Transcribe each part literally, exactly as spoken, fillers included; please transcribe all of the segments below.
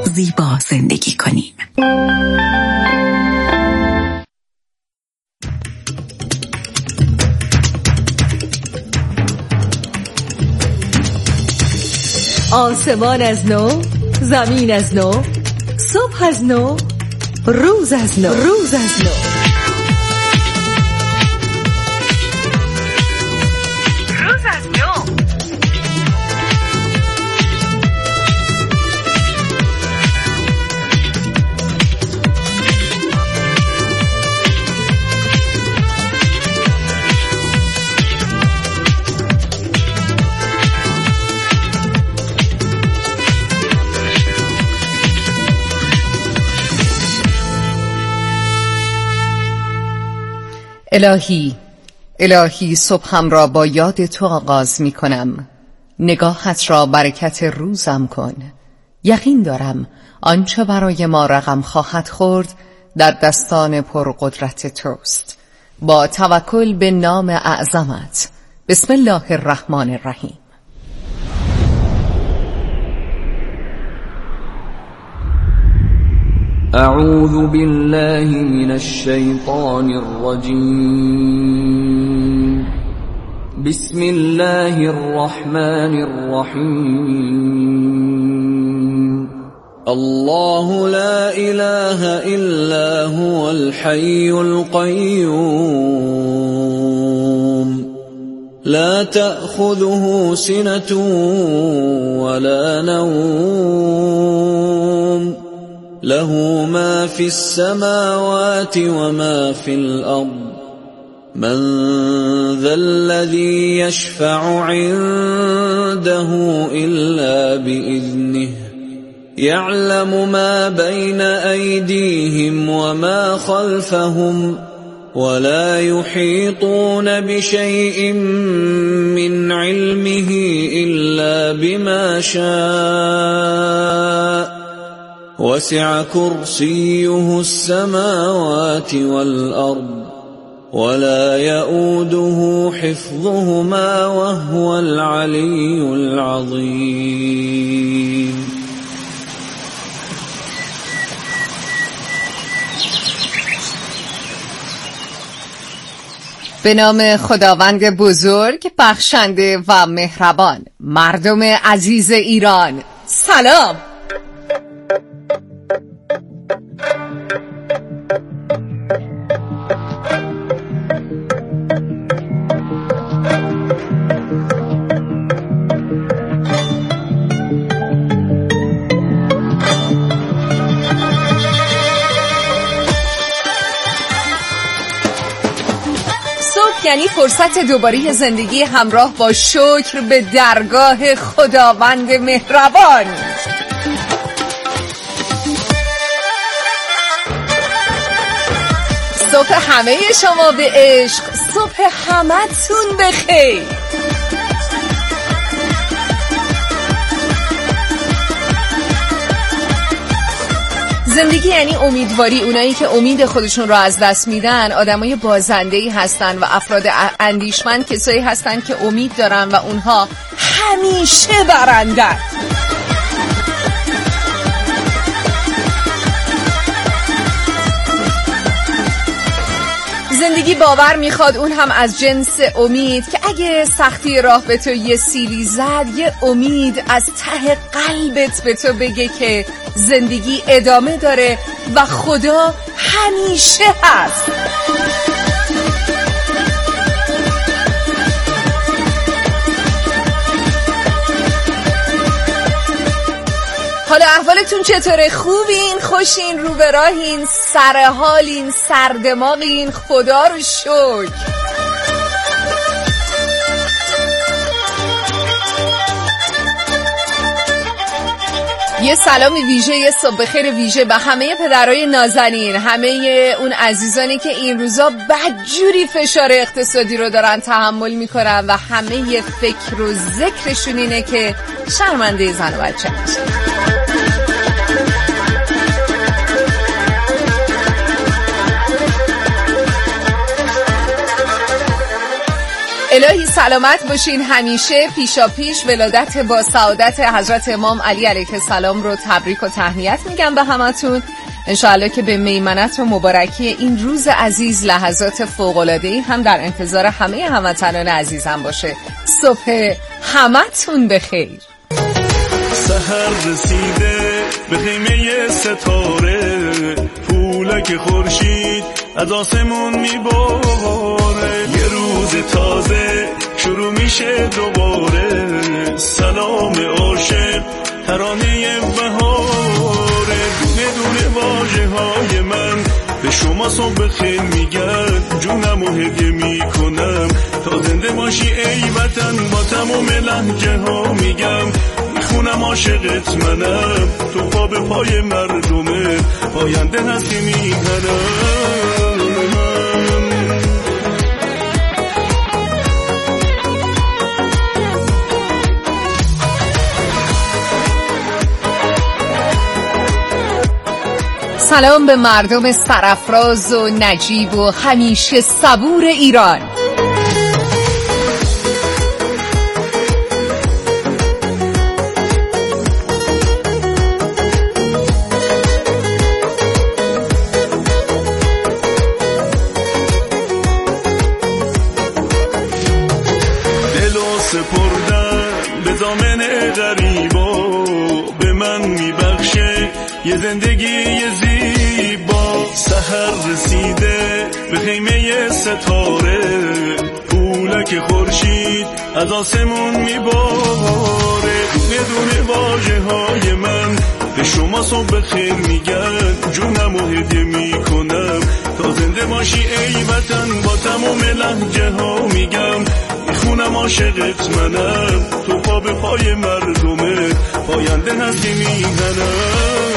زیبا زندگی کنیم. آسمان از نو، زمین از نو، صبح از نو، روز از نو، روز از نو. الهی، الهی صبحم را با یاد تو آغاز می کنم. نگاهت را برکت روزم کن. یقین دارم آنچه برای ما رقم خواهد خورد در دستان پرقدرت توست. با توکل به نام اعظمت. بسم الله الرحمن الرحیم. اعوذ بالله من الشیطان الرجیم. بسم الله الرحمن الرحیم. الله لا اله الا هو الحي القيوم لا تأخذه سنة ولا نوم له ما في السماوات وما في الأرض من ذا الذي يشفع عنده إلا بإذنه يعلم ما بين أيديهم وما خلفهم ولا يحيطون بشيء من علمه إلا بما شاء وسع كرسيه السماوات والأرض ولا يؤوده حفظهما وهو العلي العظيم. به نام خداوند بزرگ، بخشنده و مهربان. مردم عزیز ایران، سلام. یعنی فرصت دوباره زندگی همراه با شکر به درگاه خداوند مهربان. صبح همه شما به عشق، صبح همتون بخیر. زندگی یعنی امیدواری. اونایی که امید خودشون رو از دست میدن آدمای بازنده‌ای هستن و افراد اندیشمند کسایی هستن که امید دارن و اونها همیشه برندن. زندگی باور میخواد، اون هم از جنس امید، که اگه سختی راه به تو یه سیلی زد، یه امید از ته قلبت به تو بگه که زندگی ادامه داره و خدا همیشه هست. حالا احوالتون چطوره؟ خوبین؟ خوشین؟ رو به راهین؟ سرحالین؟ سردماغین؟ خدا رو شکر. یه سلام ویژه، یه صبح خیر ویژه به همه پدرای نازنین، همه اون عزیزانی که این روزا بدجوری فشار اقتصادی رو دارن تحمل میکنن و همه فکر و ذکرشون اینه که شرمنده زن و بچه نشن. الهی سلامت باشین همیشه. پیشا پیش ولادت با سعادت حضرت امام علی علیه السلام رو تبریک و تهنیت میگم به همتون. انشاءالله که به میمنت و مبارکی این روز عزیز لحظات فوق‌العاده‌ای هم در انتظار همه هموطنان عزیزم باشه. صبح همتون بخیر. سحر رسیده به خیمه ستاره، پولک خورشید از آسمون میباره، یه روز تازه شروع میشه دوباره. سلام عاشق ترانه بهاره، دونه دونه واژه های من به شما صبح خیر میگن، جونم و هدیه میکنم تا زنده باشی ای وطن. با تمام لهجه ها میگم میخونم عاشقت منم، تو پا به پای مردمه پاینده هستی میهنم. سلام به مردم سرافراز و نجیب و همیشه صبور ایران. دل و سپردن به دامن غریبا، به من میبخشه یه زندگی زیبا. سحر رسیده به خیمه ستاره، پولک خورشید از آسمون میباره، دونه دونه واژه های من به شما صبح خیر میگن، جونم و هدیه میکنم تا زنده باشی ای وطن. با تمام لهجه ها میگم میخونم عاشقت منم، تو پا به پای مردمه پاینده هستی میهنم.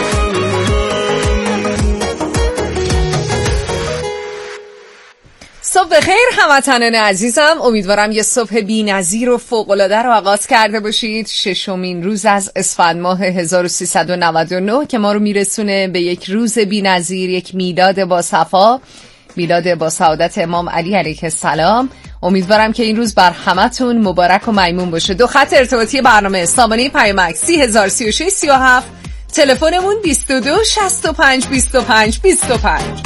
صبح بخیر هموطنان عزیزم، امیدوارم یه صبح بی‌نظیر و فوق‌العاده رو آغاز کرده باشید. ششمین روز از اسفند ماه هزار و سیصد و نود و نه که ما رو میرسونه به یک روز بی‌نظیر، یک میلاد با صفا، میلاد با سعادت امام علی علیه السلام. امیدوارم که این روز بر همتون مبارک و میمون باشه. دو خط ارتباطی برنامه سامانه پیامک سی هزار سی و شش سی و هفت، تلفنمون بیست و دو شصت و پنج بیست و پنج بیست و پنج.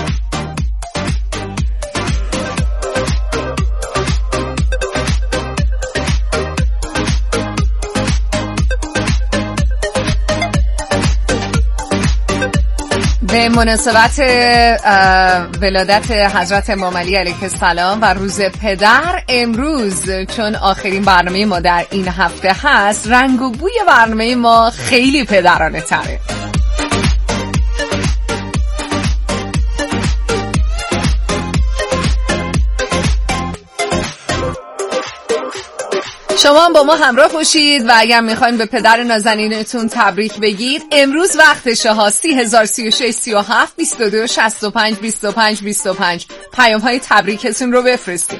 به مناسبت ولادت حضرت امام علی علیه السلام و روز پدر، امروز چون آخرین برنامه ما در این هفته هست، رنگ و بوی برنامه ما خیلی پدرانه تره. شما هم با ما همراه باشید و اگر میخواین به پدر نازنینتون تبریک بگید، امروز وقتشه ها. سی هزار سی و شش سی و هفت بیست و دو شصت و پنج بیست و پنج بیست و پنج پیام های تبریکتون رو بفرستید.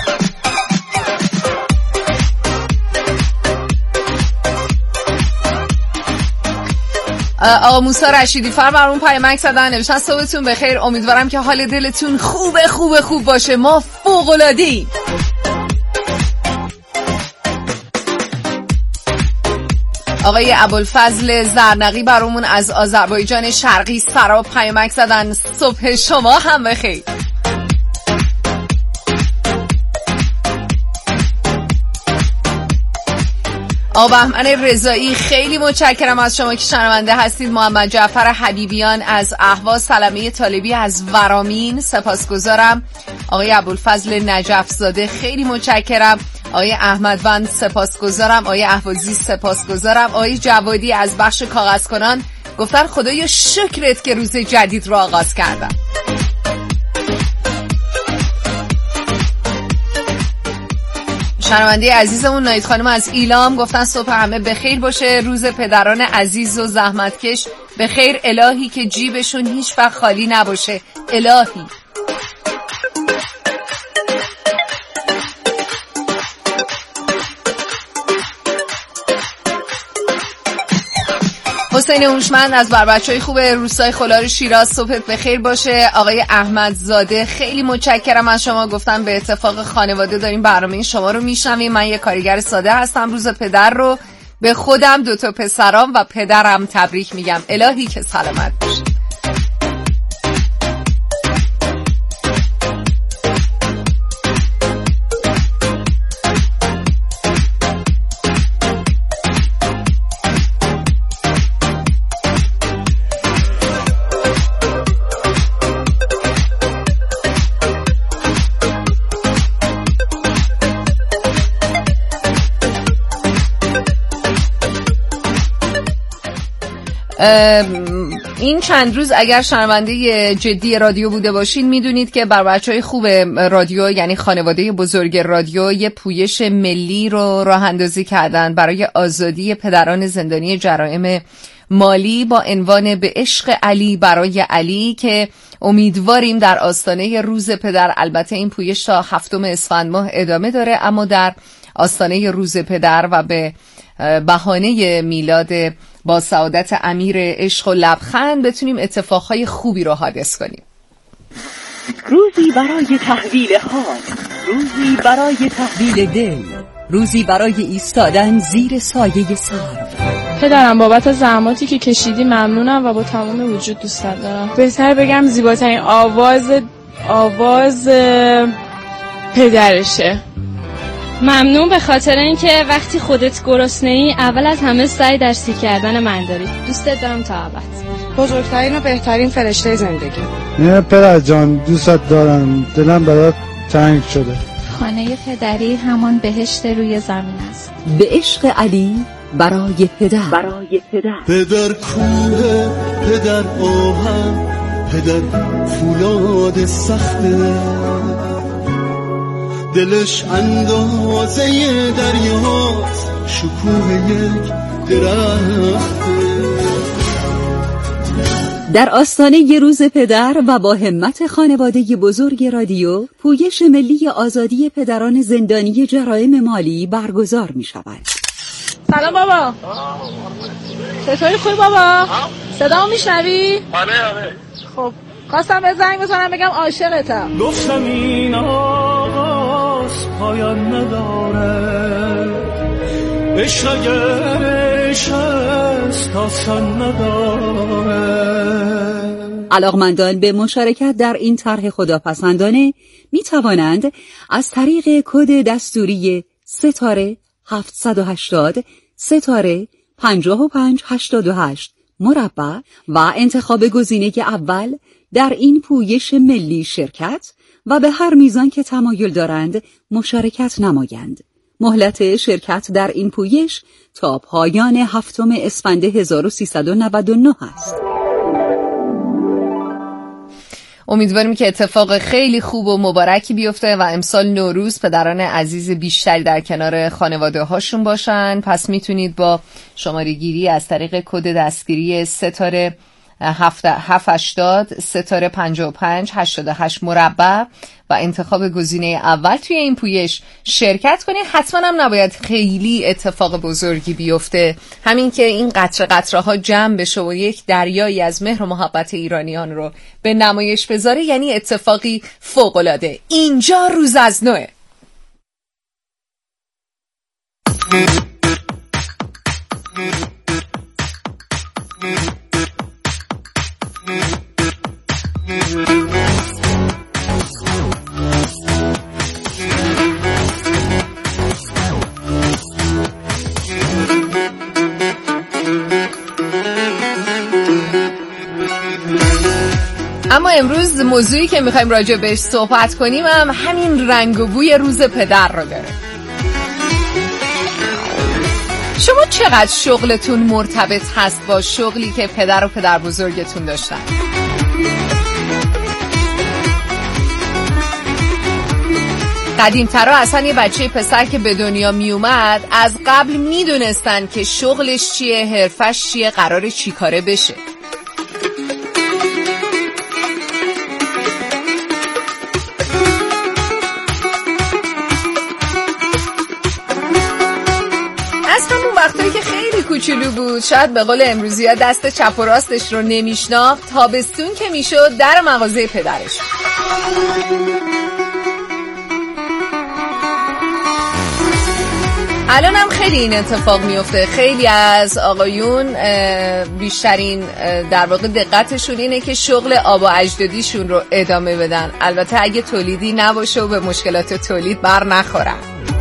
آقا موسی رشیدی فر برامون پیامک زدن، نوشتن صبحتون بخیر، امیدوارم که حال دلتون خوب خوب خوب باشه، ما فوق‌العاده‌ایم. آقای ابوالفضل زرنقی برامون از آذربایجان شرقی سراب پیامک زدن، صبح شما هم بخیر. آقا بهمن رضایی خیلی متشکرم از شما که شنونده هستید. محمد جعفر حبیبیان از اهواز، سلمه طالبی از ورامین سپاسگزارم. آقای ابوالفضل نجف زاده خیلی متشکرم. آقای احمدوند سپاسگزارم. آقای اهوازی سپاسگزارم. آقای جوادی از بخش کاغذکنان گفتن خدایا شکرت که روز جدید رو آغاز کردم. شنونده عزیزمون نایت خانم از ایلام گفتن صبح همه بخیر باشه، روز پدران عزیز و زحمتکش بخیر، الهی که جیبشون هیچ وقت خالی نباشه، الهی. حسین هوشمند از بر بچهای خوب روستای خلار شیراز، صبحت بخیر باشه. آقای احمدزاده خیلی متشکرم از شما، گفتم به اتفاق خانواده داریم برنامه شما رو میشنویم. من یه کارگر ساده هستم، روز پدر رو به خودم، دو تا پسرام و پدرم تبریک میگم. الهی که سلامت باشید. این چند روز اگر شنونده جدی رادیو بوده باشین میدونید که بر بچهای خوب رادیو، یعنی خانواده بزرگ رادیو، یه پویش ملی رو راه اندازی کردن برای آزادی پدران زندانی جرایم مالی با عنوان به عشق علی برای علی، که امیدواریم در آستانه روز پدر، البته این پویش تا هفتم اسفند ماه ادامه داره، اما در آستانه روز پدر و به بهانه میلاد با سعادت امیر عشق و لبخند بتونیم اتفاقهای خوبی رو حادث کنیم. روزی برای تحویل خاک، روزی برای تحویل دل، روزی برای ایستادن زیر سایه سرو. پدرم بابت زحماتی که کشیدی ممنونم و با تمام وجود دوستت دارم. بهتر بگم زیباترین آواز آواز پدرشه. ممنون به خاطر اینکه وقتی خودت گرسنه‌ای اول از همه سعی در سیر کردن من داری. دوستت دارم تا ابد. بزرگترین و بهترین فرشته زندگی. نه پدر جان، دوستت دارم، دلم برات تنگ شده. خانه پدری همان بهشت روی زمین است. به عشق علی برای پدر، برای پدر. پدر کوه، پدر آهن، پدر فولاد سخته، دلش اندازه دریاست، شکوه یک درخته. در آستانه ی روز پدر و با همت خانواده بزرگ رادیو، پویش ملی آزادی پدران زندانی جرایم مالی برگزار می شود. سلام بابا. چطوری خوبی بابا؟ صدامو میشنوی؟ آره آره. خب خواستم به زنگ بزنم بگم عاشقتم. گفتم این آغاز پایان نداره، عشق اگر عشق است آسان نداره. علاقمندان به مشارکت در این طرح خداپسندانه می توانند از طریق کد دستوری ستاره هفتصد و هشتاد ستاره پنجاه و پنج هشتاد و هشت مربع و انتخاب گزینه اول در این پویش ملی شرکت و به هر میزان که تمایل دارند مشارکت نمایند. مهلت شرکت در این پویش تا پایان هفتم اسفند هزار و سیصد و نود و نه است. امیدواریم که اتفاق خیلی خوب و مبارکی بیفته و امسال نوروز پدران عزیز بیشتری در کنار خانواده هاشون باشن. پس میتونید با شماره گیری از طریق کد دستگیری ستاره هفت هشتاد ستاره پنجاه و پنج هشتاد و هشت مربع و انتخاب گزینه اول توی این پویش شرکت کنید. حتما هم نباید خیلی اتفاق بزرگی بیفته، همین که این قطره قطره ها جمع بشه و یک دریایی از مهر و محبت ایرانیان رو به نمایش بذاره، یعنی اتفاقی فوق‌العاده. اینجا روز از نوه. اما امروز موضوعی که میخوایم راجع بهش صحبت کنیم هم همین رنگ و بوی روز پدر رو داره. شما چقدر شغلتون مرتبط هست با شغلی که پدر و پدر بزرگتون داشتن؟ قدیم‌ترا اصلا یه بچه پسر که به دنیا می اومد از قبل میدونستن که شغلش چیه، حرفش چیه، قراره چی کاره بشه. کوچولو بود، شاید به قول امروزی ها دست چپ و راستش رو نمیشناخت. تابستون که میشد در مغازه پدرش. الان هم خیلی این اتفاق میفته. خیلی از آقایون بیشترین در واقع دقتشون اینه که شغل آبا اجدادیشون رو ادامه بدن، البته اگه تولیدی نباشه و به مشکلات تولید بر نخورن.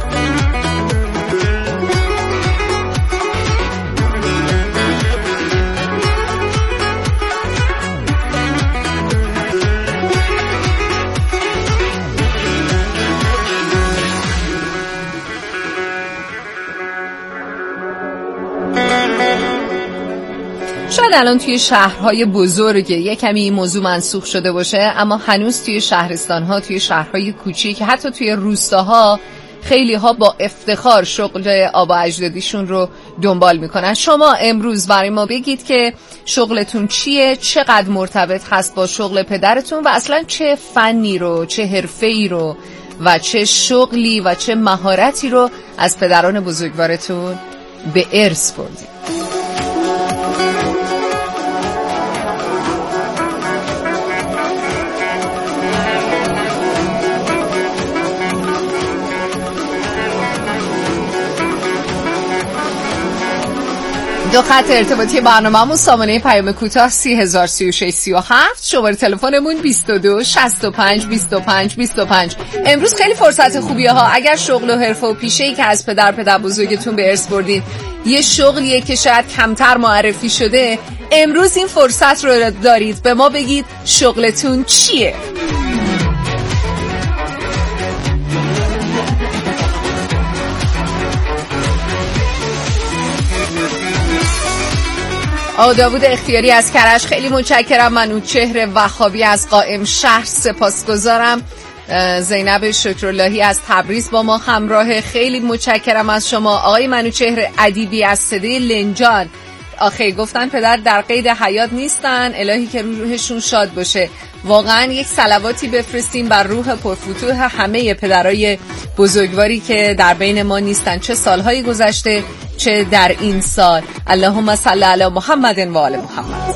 شاید الان توی شهرهای بزرگ یک کمی این موضوع منسوخ شده باشه، اما هنوز توی شهرستانها، توی شهرهای کوچیک، حتی توی روستاها خیلی ها با افتخار شغل آبا اجدادیشون رو دنبال میکنن. شما امروز برای ما بگید که شغلتون چیه، چقدر مرتبط هست با شغل پدرتون و اصلا چه فنی رو، چه حرفه‌ای رو و چه شغلی و چه مهارتی رو از پدران بزرگوارتون به ارث بردید. دو خط ارتباطی برنامه‌مون سامانه پیام کوتاه سی هزار سی و شش سی و هفت، شماره تلفنمون بیست و دو شصت و پنج بیست و پنج بیست و پنج. امروز خیلی فرصت خوبیه ها. اگر شغل و حرفه و پیشه‌ای که از پدر پدر بزرگتون به ارث بردین یه شغلیه که شاید کمتر معرفی شده، امروز این فرصت رو دارید به ما بگید شغلتون چیه. آقا داوود اختیاری از کرج خیلی متشکرم. منوچهر وهابی از قائم شهر سپاسگزارم. زینب شکراللهی از تبریز با ما همراه، خیلی متشکرم از شما. آقای منوچهر ادیبی از صدای لنجان، آخه گفتن پدر در قید حیات نیستن، الهی که روحشون شاد باشه. واقعا یک صلواتی بفرستیم بر روح پرفتوح همه پدرای بزرگواری که در بین ما نیستن، چه سالهای گذشته چه در این سال. اللهم صل علی محمد و آل محمد.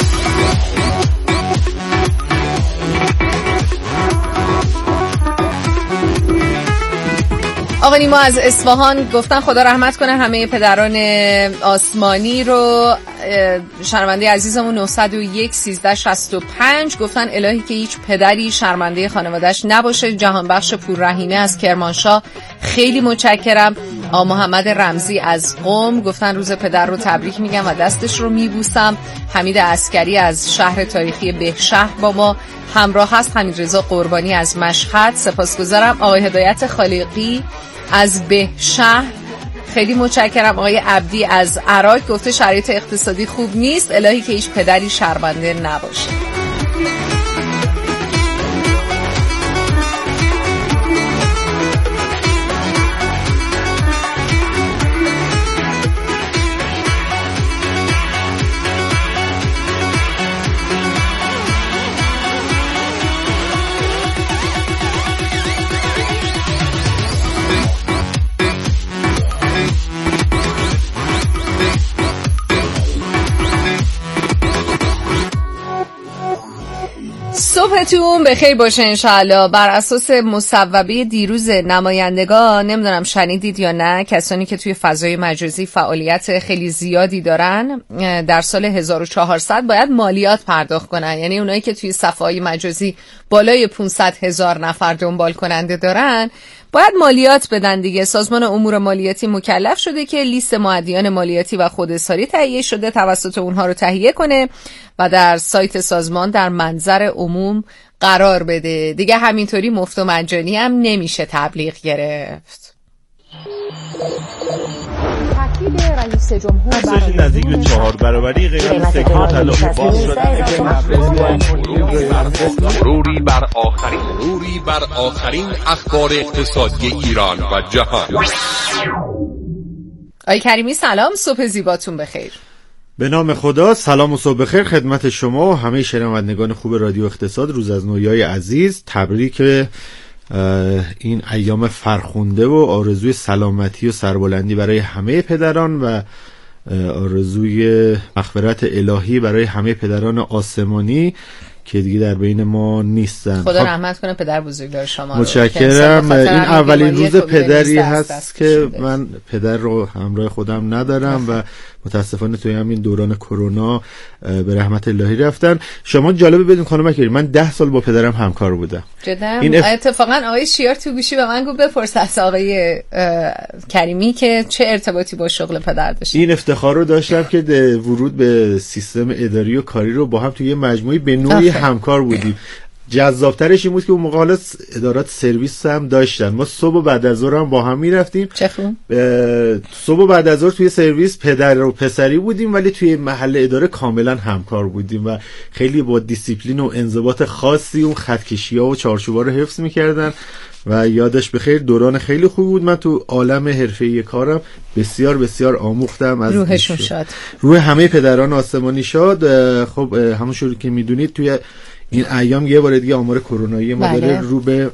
آقا نیما از اصفهان گفتن خدا رحمت کنه همه پدران آسمانی رو. شرمنده عزیزمون نهصد و یک سیزده شصت و پنج گفتن الهی که هیچ پدری شرمنده خانواده‌اش نباشه. جهانبخش پوررحیمه از کرمانشاه خیلی متشکرم. آقا محمد رمزی از قم گفتن روز پدر رو تبریک میگم و دستش رو میبوسم. حمید عسکری از شهر تاریخی بهشهر با ما همراه هست. حمیدرضا قربانی از مشهد سپاسگزارم. آقای هدایت خالقی از بهشهر خیلی متشکرم. آقای عبدی از عراق گفته شرایط اقتصادی خوب نیست، الهی که هیچ پدری شرمنده نباشه. صبحتون بخیر باشه انشاءالله. بر اساس مصوبه دیروز نمایندگان، نمیدونم شنیدید یا نه، کسانی که توی فضای مجازی فعالیت خیلی زیادی دارن در سال هزار و چهارصد باید مالیات پرداخت کنن. یعنی اونایی که توی صفحه‌های مجازی بالای پانصد هزار نفر دنبال کننده دارن باید مالیات بدن دیگه. سازمان امور مالیاتی مکلف شده که لیست مؤدیان مالیاتی و خودحساری تهیه شده توسط اونها رو تهیه کنه و در سایت سازمان در منظر عموم قرار بده. دیگه همینطوری مفت و مجانی هم نمیشه تبلیغ گرفت. تاکید رئیس جمهور ارزش نزدیک به چهار برابری قیمت سکه و طلا باز شدن. مروری بر آخرین مروری بر آخرین اخبار اقتصادی ایران و جهان. آقای کریمی سلام، صبح زیباتون بخیر. به نام خدا، سلام و صبح بخیر خدمت شما و همه شنوندگان خوب رادیو اقتصاد. روز از نویای عزیز، تبریک این ایام فرخنده و آرزوی سلامتی و سربلندی برای همه پدران و آرزوی مغفرت الهی برای همه پدران آسمانی که دیگه در بین ما نیستن. خدا رحمت کنه پدر بزرگوار شما رو. متشکرم. این اولین روز پدری هست, هست که من پدر رو همراه خودم ندارم و متاسفانه توی همین دوران کرونا به رحمت الهی رفتن. شما جالبه بدون خانم اکبری، من ده سال با پدرم همکار بودم. جدا این اف... اتفاقا آقای شیار تو گوشی به من گفت بپرس از آقای کریمی که چه ارتباطی با شغل پدر داشت. این افتخار رو داشتم که ورود به سیستم اداری و کاری رو با هم توی مجموعه به نوعی همکار بودیم. جذابترش این بود که اون موقع حالا ادارات سرویس هم داشتن، ما صبح و بعد از ظهر هم با هم میرفتیم. چه خوب. صبح و بعد از ظهر توی سرویس پدر و پسری بودیم ولی توی محل اداره کاملا همکار بودیم و خیلی با دیسیپلین و انضباط خاصی اون خطکشی‌ها و چارچوب‌ها رو حفظ می‌کردن و یادش بخیر. دوران خیلی خوبی بود. من تو عالم حرفه‌ای کارم بسیار بسیار آموختم. از روحشون شاد. روح همه پدران آسمانی شاد. خب همونجوری که میدونید توی این ایام یه بار دیگه آمار کرونایی ما داره رو به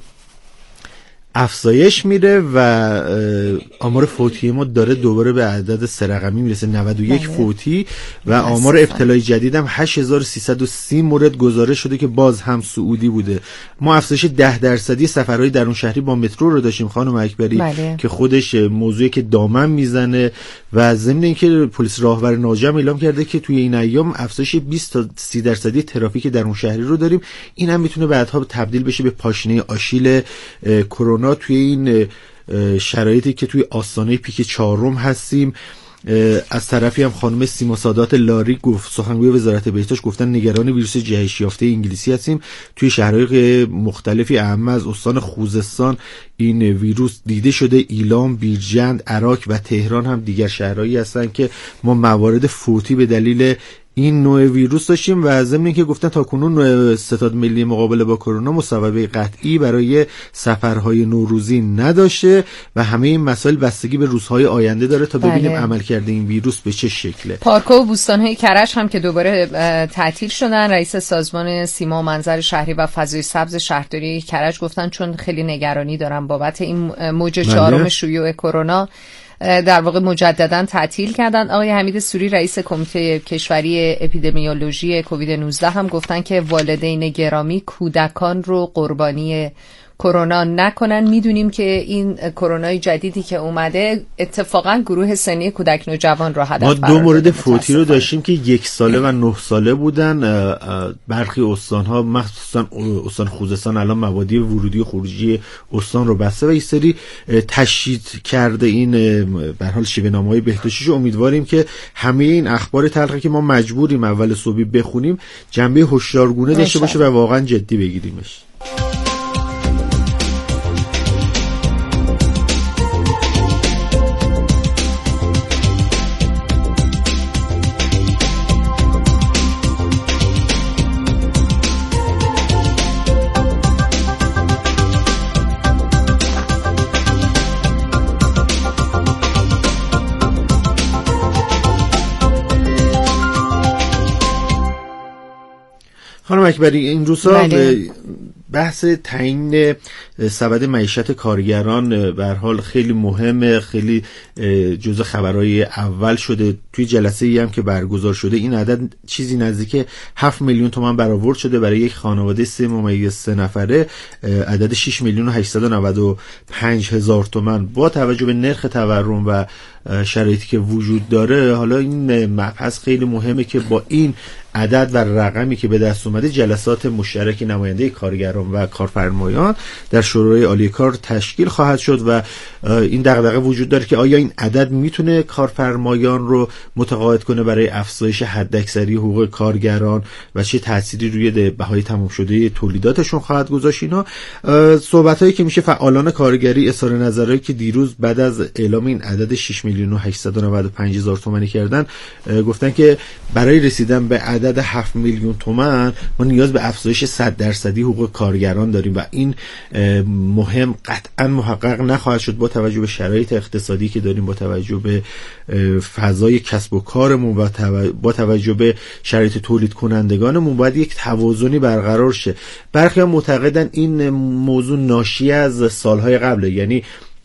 افزایش میره و آمار فوتی ما داره دوباره به عدد سه رقمی میرسه، نود و یک فوتی و آمار ابتلای جدید هم هشت هزار و سیصد و سی مورد گزارش شده که باز هم سعودی بوده. ما افزایش ده درصدی سفرهای درون شهری با مترو رو داشتیم خانم اکبری بله. که خودش موضوعی که دامن میزنه و ضمن اینکه پلیس راهور ناجم اعلام کرده که توی این ایام افزایش بیست تا سی درصدی ترافیک درون شهری رو داریم. این هم میتونه بعدها تبدیل بشه به پاشنه آشیل کرونا توی این شرایطی که توی آستانه پیک چهارم هستیم. از طرفی هم خانم سیما سادات لاری گفت، سخنگوی وزارت بهداشت، گفتن نگران ویروس جهش یافته انگلیسی هستیم. توی شهرهای مختلفی اهم از استان خوزستان این ویروس دیده شده. ایلام، بیرجند، عراق و تهران هم دیگر شهرهایی هستن که ما موارد فوتی به دلیل این نوع ویروس داشتیم و ضمن اینکه گفتن تاکنون ستاد ملی مقابله با کرونا مصوبه قطعی برای سفرهای نوروزی نداشته و همه این مسائل بستگی به روزهای آینده داره تا ببینیم بله. عملکرد این ویروس به چه شکله. پارک‌ها و بوستان‌های کرج هم که دوباره تعطیل شدن. رئیس سازمان سیما و منظر شهری و فضای سبز شهرداری کرج گفتن چون خیلی نگرانی دارن بابت این موج چهارم شیوع کرونا در واقع مجددا تعطیل کردن. آقای حمید سوری رئیس کمیته کشوری اپیدمیولوژی کووید نوزده هم گفتن که والدین گرامی کودکان رو قربانی کرونا نکنن. میدونیم که این کرونای جدیدی که اومده اتفاقا گروه سنی کودک نوجوان رو هدف قرار داده. ما دو مورد فوتی رو داشتیم که یک ساله و نه ساله بودن. برخی استان‌ها مخصوصا استان خوزستان الان مبادی ورودی و خروجی استان رو بسته و این سری تشدید کرده این به هر حال شیوه‌نامه‌های بهداشتیش. امیدواریم که همه این اخبار تلخی که ما مجبوریم اول صبح بخونیم جنبه هوشیارگونه داشته باشه و واقعا جدی بگیریمش. خانم اکبری این روزها بحث تعیین سبد معیشت کارگران به هر حال خیلی مهمه، خیلی جزء خبرهای اول شده. توی جلسه ای هم که برگزار شده این عدد چیزی نزدیک هفت میلیون تومان برآورد شده برای یک خانواده سه ممیز سه نفره. عدد شش میلیون و هشتصد و نود و پنج هزار تومان با توجه به نرخ تورم و شرایطی که وجود داره. حالا این مبحث خیلی مهمه که با این عدد و رقمی که به دست اومده جلسات مشترک نماینده کارگران و کارفرمایان در شورای عالی کار تشکیل خواهد شد و این دغدغه وجود داره که آیا این عدد میتونه کارفرمایان رو متقاعد کنه برای افزایش حداکثری حقوق کارگران و چه تأثیری روی بهای تمام شده تولیداتشون خواهد گذاشت. اینا صحبتایی که میشه فعالان کارگری اظهار نظرهایی که دیروز بعد از اعلام این عدد شش میلیون و هشتصد و نود و پنج هزار تومانی کردن گفتن که برای رسیدن به عدد هفت میلیون تومان ما نیاز به افزایش صد درصدی حقوق کارگران داریم و این مهم قطعا محقق نخواهد شد با توجه به شرایط اقتصادی که داریم، با توجه به فضای کسب و کارمون و با توجه به شرایط تولید کنندگانمون باید یک توازنی برقرار شه. برخی هم معتقدن این موضوع ناشی از سالهای قبله، یعنی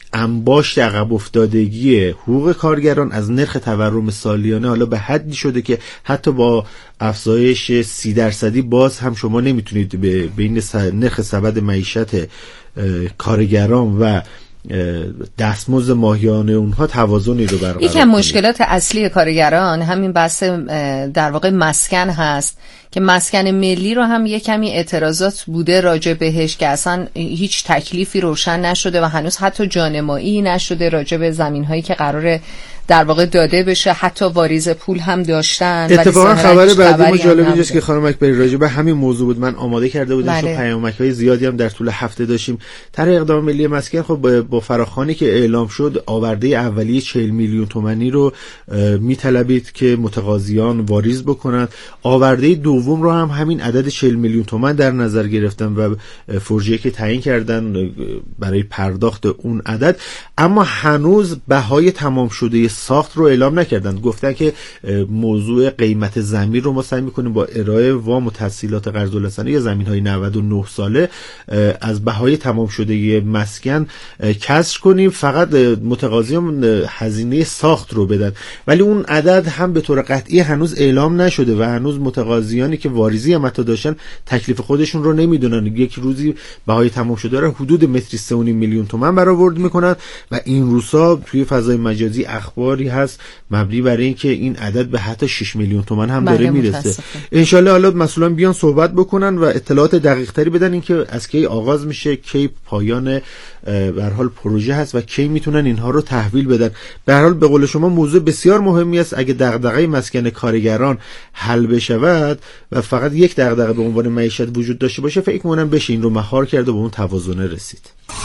انباشت عقب افتادگی حقوق کارگران از نرخ تورم سالیانه حالا به حدی شده که حتی با افزایش سی درصدی باز هم شما نمیتونید به بین نرخ سبد معیشت کارگران و دستمزد ماهیانه اونها توازنی رو برقرار کنید. یکی از مشکلات اصلی کارگران همین بحث در واقع مسکن هست که مسکن ملی رو هم یه کمی اعتراضات بوده راجع بهش که اصلا هیچ تکلیفی روشن نشده و هنوز حتی جانمایی نشده راجع به زمین‌هایی که قراره در واقع داده بشه، حتی واریز پول هم داشتن. اتفاقا خبر بعدی ما جالب اینجاست که خانم اکبری راجع به همین موضوع بود، من آماده کرده بودم چون پیامک‌های زیادی هم در طول هفته داشتیم. طرح اقدام ملی مسکن خب با فراخوانی که اعلام شد آورده اولیه چهل میلیون تومانی رو میطلبید که متقاضیان واریز بکنن. آورده دوم رو هم همین عدد چهل میلیون تومان در نظر گرفتن و فرجیه که تعیین کردن برای پرداخت اون عدد، اما هنوز بهای تمام شده ساخت رو اعلام نکردن. گفتن که موضوع قیمت زمین رو ما سعی می‌کنیم با ارائه وام و تسهیلات قرض الحسنه یا زمین‌های نود و نه ساله از بهای تمام شده مسکن کسر کنیم، فقط متقاضیان هزینه ساخت رو بدن. ولی اون عدد هم به طور قطعی هنوز اعلام نشده و هنوز متقاضیانی که واریزی هم حتی داشتن تکلیف خودشون رو نمیدونن. یک روزی بهای تمام شده رو حدود متری سه و نیم میلیون تومان برآورد میکنن و این روزا توی فضای مجازی اخباری هست مبنی بر این که این عدد به حتی شش میلیون تومان هم داره میرسه. انشالله حالا مسئولان بیان صحبت بکنن و اطلاعات دقیق تری بدن این که از کی آغاز میشه، کی پایان به هر حال پروژه هست و کی میتونن اینها رو تحویل بدن. به هر حال به قول شما موضوع بسیار مهمی است. اگه دغدغه مسکن کارگران حل بشود و فقط یک دغدغه به عنوان معیشت وجود داشته باشه، فکر می‌کنم بشه این رو مهار کرد و به اون توازن رسید.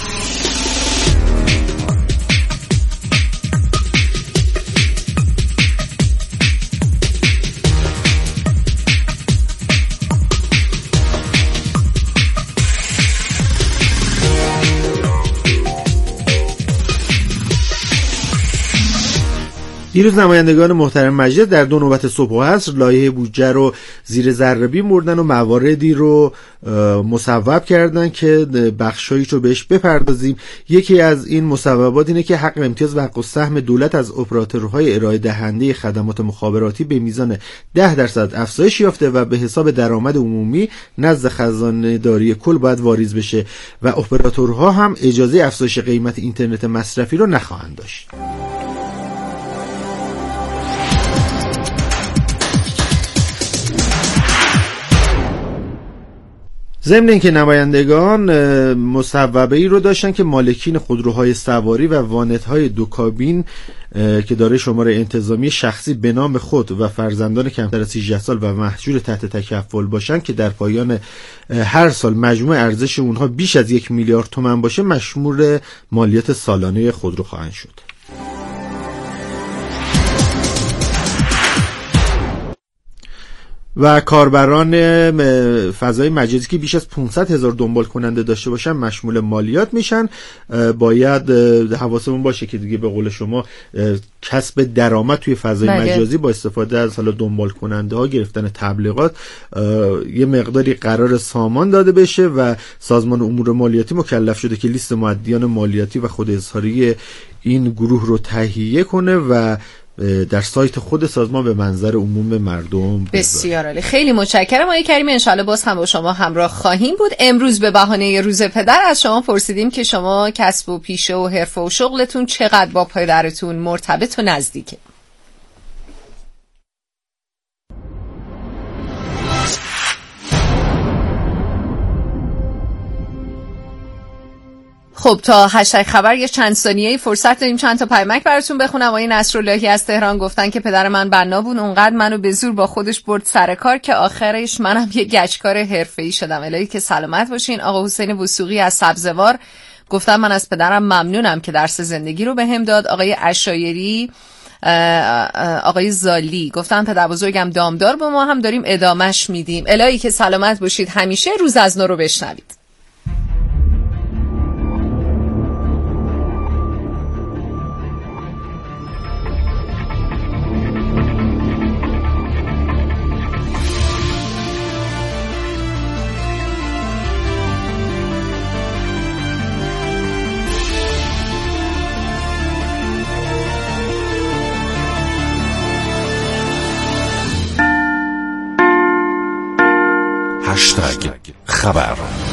دیروز نمایندگان محترم مجلس در دو نوبت صبح و عصر لایحه بودجه رو زیر ذره‌بین بردن و مواردی رو مصوب کردن که بخشایش رو بهش بپردازیم. یکی از این مصوبات اینه که حق امتیاز و حق السهم دولت از اپراتورهای ارائه دهنده خدمات مخابراتی به میزان ده درصد افزایش یافته و به حساب درآمد عمومی نزد خزانه داری کل باید واریز بشه و اپراتورها هم اجازه افزایش قیمت اینترنت مصرفی رو نخواهند داشت. ضمن اینکه نمایندگان مصوبه ای رو داشتن که مالکین خودروهای سواری و وانت‌های دو کابین که داره شماره انتظامی شخصی به نام خود و فرزندان کمتر از هجده سال و محجور تحت تکفل باشن که در پایان هر سال مجموع ارزش اونها بیش از یک میلیارد تومان باشه مشمول مالیات سالانه خودرو خواهند شد. و کاربران فضای مجازی که بیش از پانصد هزار دنبال کننده داشته باشن مشمول مالیات میشن. باید حواسمون باشه که دیگه به قول شما کسب درآمد توی فضای بله. مجازی با استفاده از حالا دنبال کننده ها، گرفتن تبلیغات، یه مقداری قرار سامان داده بشه و سازمان امور مالیاتی مکلف شده که لیست مؤدیان مالیاتی و خود اظهاری این گروه رو تهیه کنه و در سایت خود سازمان به منظر عموم مردم. بسیار عالی، خیلی متشکرم آقای کریمی. انشالله باز هم با شما همراه خواهیم بود. امروز به بهانه روز پدر از شما پرسیدیم که شما کسب و پیشه و حرفه و شغلتون چقدر با پدرتون مرتبط و نزدیکه؟ خب تا هشتگ خبر یه چند ثانیه‌ای فرصت داریم چند تا پیامک براتون بخونم. آقای نصراللهی از تهران گفتن که پدر من بنا بود، اونقدر منو به زور با خودش برد سر کار که آخرش منم یه گچکار حرفه‌ای شدم. الهی که سلامت باشین. آقا حسین وثوقی از سبزوار گفتن من از پدرم ممنونم که درس زندگی رو بهم داد. آقای عشایری، آقای زالی گفتن پدر بزرگم دامدار، با ما هم داریم ادامش میدیم. الهی که سلامت باشید همیشه. روز از نو رو بشنوید. هشتگ خبر.